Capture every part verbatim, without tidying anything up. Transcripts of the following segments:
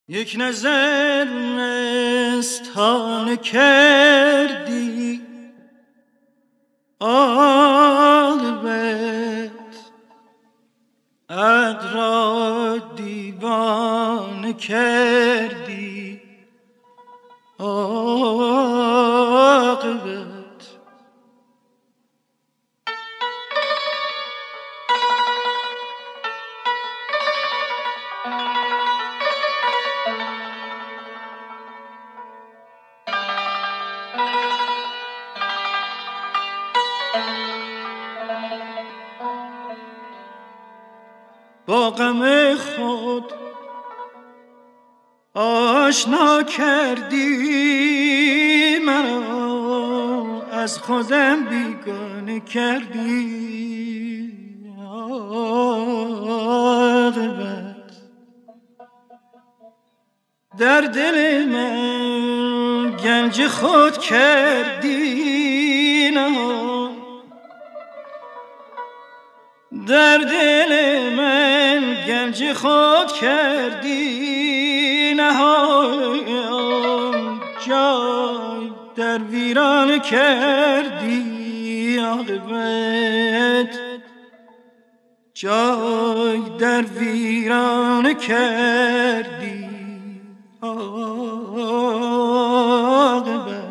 یک نظر مستانه کردی عاقبت عقل را دیوانه کردی عاقبت. با غم خود آشنا کردی مرا، از خودم بیگانه کردی عاقبت. در دل من گنج خود کردی نهان، در دل من گنج خود کردی نهان، جای در ویران کردی عاقبت، جای در ویران کردی عاقبت.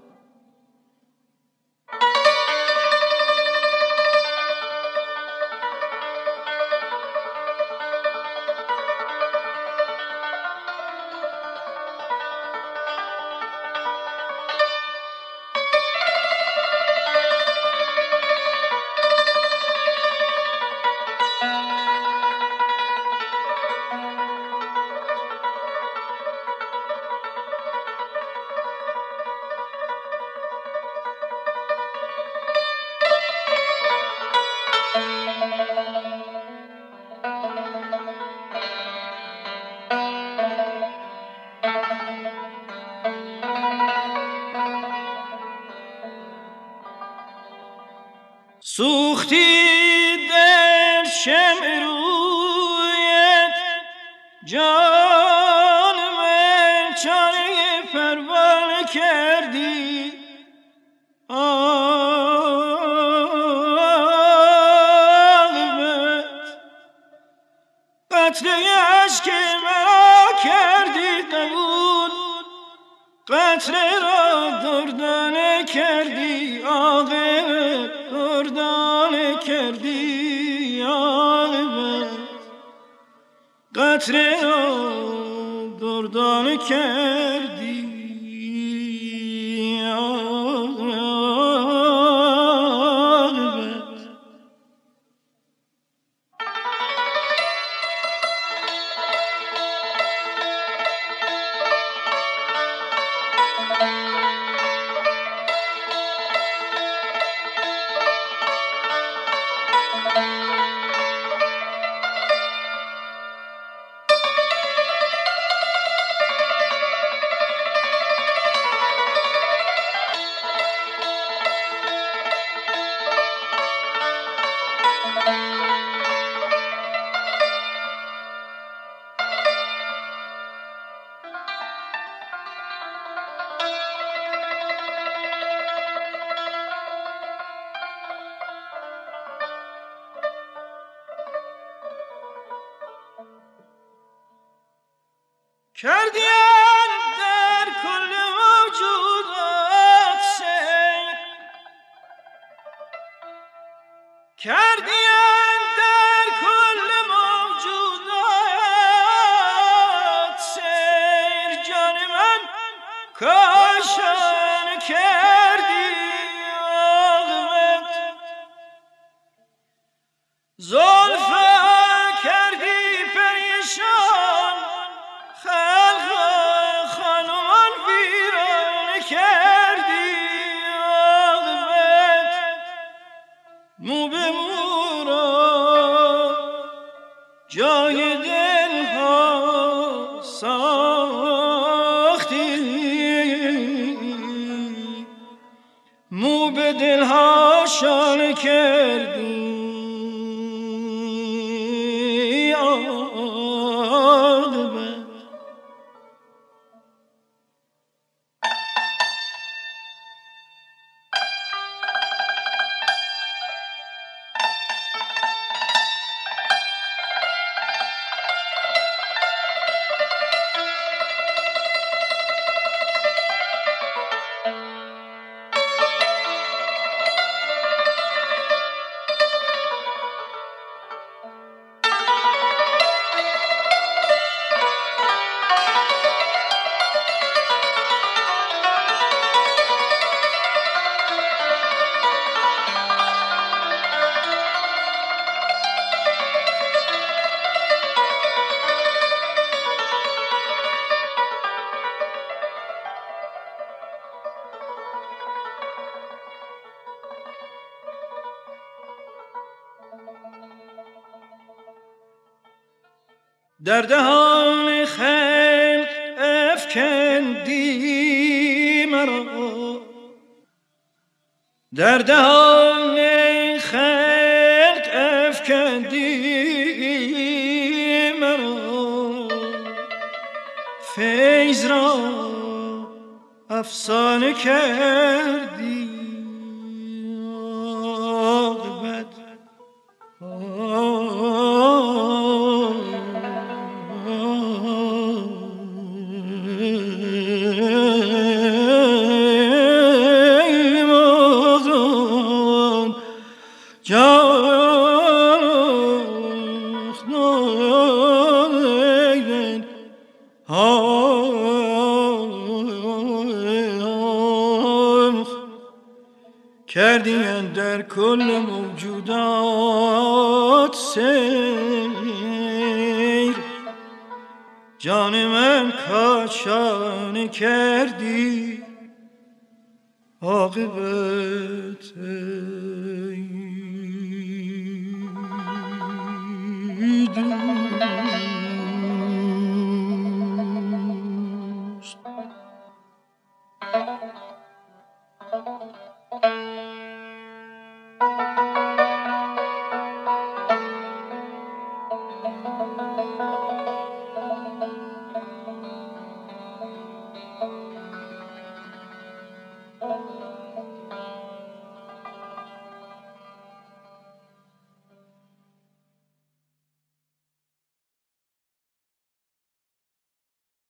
سوختی در شمع رویت جان من، چاره پروانه کردی عاقبت. قطره اشک مرا کردی قبول، قطره را دردانه کردی عاقبت، دردانه کردی عاقبت. قطره را دردانه کردی عاقبت. کردیم در کل موجودات سیر، کردیم در کل موجودات سیر، جان من کاشان کردی عاقبت. زلف کردی پریشان، خلق خانمان ویرانه کردی عاقبت. مو به مو را جای دل ها ساختی، مو به دل ها شانه کردی عاقبت. در دهان خلق افکندی مرا، در دهان خلق افکندی مرا، فیض را افسانه کردی، عاقبت کردیم در کل موجودات سیر، جان من کاشانه کردی، عاقبت دوست. Oh